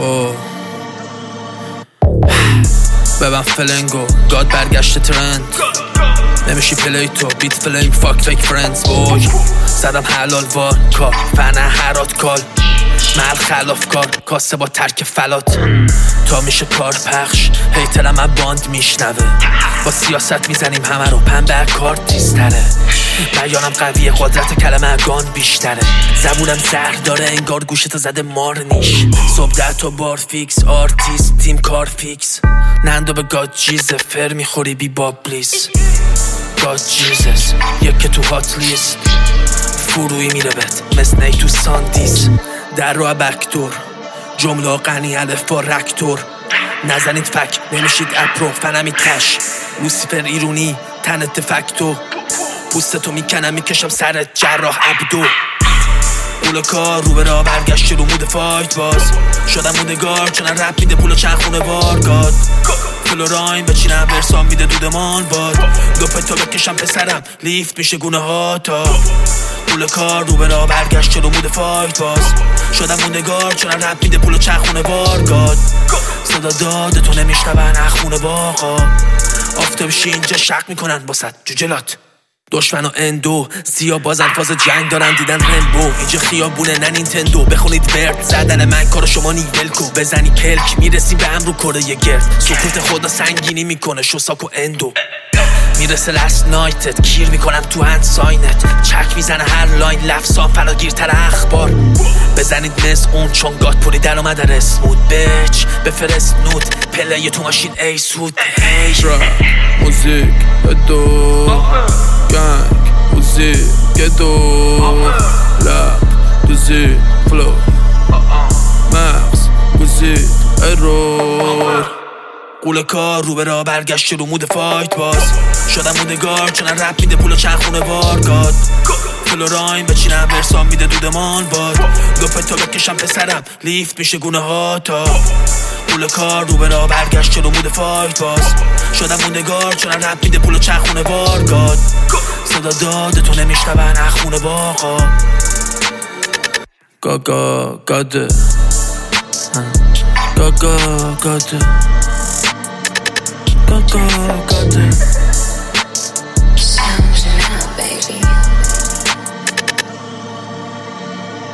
ببن فلنگو گاد برگشت ترند نمیشی پلی تو بیت فلنگ فاک فیک فرندز بوی زدم حلال واکا فنه هرات کال مل خلاف کار کاسه با ترک فلات تا میشه کار پخش هیترم من باند میشنوه با سیاست میزنیم همه رو پنبه کار تیزتره بیانم قویه قدرت کلمه گان بیشتره زبونم زهر داره انگار گوشتو زده مار نیش صبح 10 تا بار فیکس آرتیست تیم کار فیکس نندو به گاد جیزه فر میخوری بی باب پلیس گاد جیزس یک تو هات لیست فروی میره بهت مثل نی تو ساندیس در رو بکدور جمله غنی الف با رکتور نزنید فک نمیشید اپرو فنمی تش لوسیفر ایرونی تنت فکتو پوستتو میکنم میکشم سرت جراح عبدو پول کار رو به راه برگشت رو مود فایت باز شدم مودگار چونن رپ میده پولو چند خونه بارگاد فلوراین بچینم ورسام میده دودمان باد دوپتو بکشم پسرم لیفت میشه گونه ها تا پول کار رو به راه برگشت رو مود فایت باز شدم مودگار چونن رپ میده پولو چند خونه بارگاد صدا داده تو نمیشنون اخمونه باقا آفتابشی اینجا شق میکنن باسد جوجلات دشمن و اندو سیا بازن فاز جنگ دارن دیدن رمبو اینجا خیابونه نه نینتندو بخونید برد زدن من کارو شما نیول کو بزنی پلک میرسیم به امرو کره گرد سکوت خدا سنگینی میکنه شوساک و اندو میرسه لست نایتت کیر میکنم تو هند ساینت چک میزنه هر لاین لفظام فراگیرتر اخبار بزنید مثل اون چون گات پوری در اومده رسمود بچ بفرست نوت پلی تو ماشین ای سود ترپ موزیک دو گنگ موزیک دو رپ دوزی فلو مغز گوزی ایرور قول کار رو به راه برگشت رو مود فایت باز شدم مودگار چونن رپ میده پولو چند خونه بارگاد فلوراین بچینم ورسام میده دودمان باد دوپتو بکشم پسرم لیفت میشه گونه ها تا قول کار رو به راه برگشت رو مود فایت باز شدم مودگار چونن رپ میده پولو چند خونه بارگاد صدا داده تو نمیشنون اخمونه باقا گاگا گاده گاگا گاده گاگا گاده